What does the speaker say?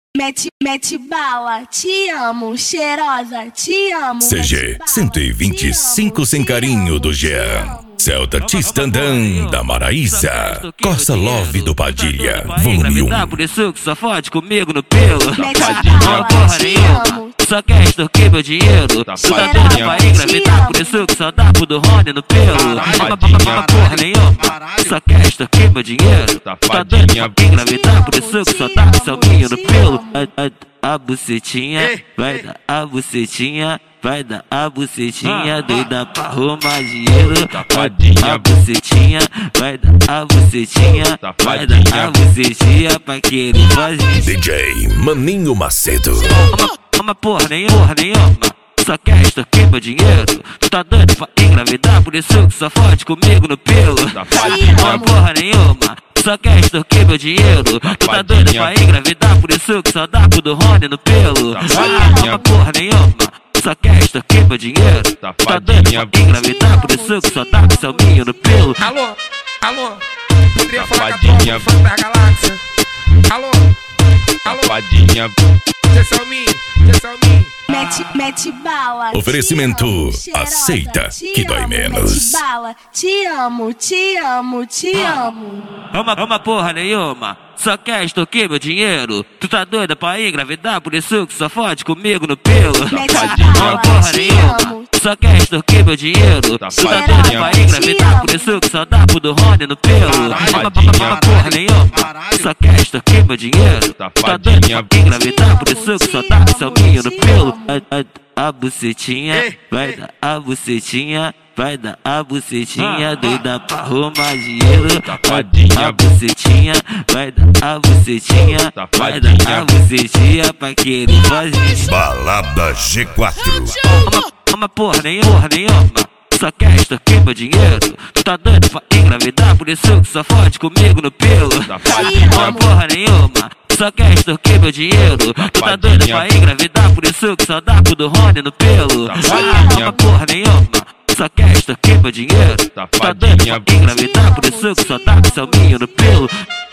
Mete bala, te amo, cheirosa, te amo. CG 125 sem carinho do Jean. Celta Tistandã da Maraísa. Corsa Love do Padilha, volume 1. Por isso que só fode comigo no pelo. Não porra nenhuma, só quer extorquir meu dinheiro. Tu tá doido pra engravidar, por isso que só dá pro do Rony no pelo. Porra nenhuma, só quer extorquir meu dinheiro. Tu tá doido pra engravidar, por isso que só dá pro seu minho no pelo. A bucetinha, vai dar a bucetinha. Vai dar a bucetinha, doida pra arrumar dinheiro. A bucetinha, vai dar a bucetinha. Vai dar a bucetinha pra que ele faz. DJ Maninho Macedo. Uma porra nenhuma, só quer extorquir meu dinheiro. Tu tá doido pra engravidar, por isso que só fode comigo no pelo. Uma porra nenhuma, só quer extorquir meu dinheiro. Tu tá doido pra engravidar, por isso que só dá pro do Rony no pelo. Uma porra nenhuma, só quer extorquir meu dinheiro. Tá doido pra engravidar, por isso que só dá pro seu minho no pelo. Alô, poderia falar com a fã da galáxia. Alô, Padilha. Jessalmin. Mete bala. Oferecimento, te amo, aceita cheirosa, que dói te menos. Mete bala, te amo, te amo, te amo. Uma porra nenhuma, só quer extorquir meu dinheiro. Tu tá doida pra engravidar, por isso que só fode comigo no pelo. Uma porra nenhuma, só quer extorquir meu dinheiro. Tu tá doida pra engravidar, por isso que só dá pro do Rony no pelo. Uma porra nenhuma, só quer extorquir meu dinheiro. Tu tá doida pra engravidar, por isso que só dá pro seu minho no pelo. A bucetinha, vai dar a bucetinha. Vai dar a bucetinha, doida pra arrumar dinheiro. A bucetinha, vai dar a bucetinha. Vai dar a bucetinha pra que ele faz. Balada G4. Uma porra nenhuma, só quer extorquir meu dinheiro. Tu tá doido pra engravidar, por isso que só fode comigo no pelo. Uma porra nenhuma, só quer extorquir meu dinheiro. Tu tá doido pra engravidar, por isso que só dá pro do Rony no pelo. Uma porra nenhuma, só quer extorquir meu dinheiro. Tá doido pra engravidar, por isso que só dá pro seu minho no pelo.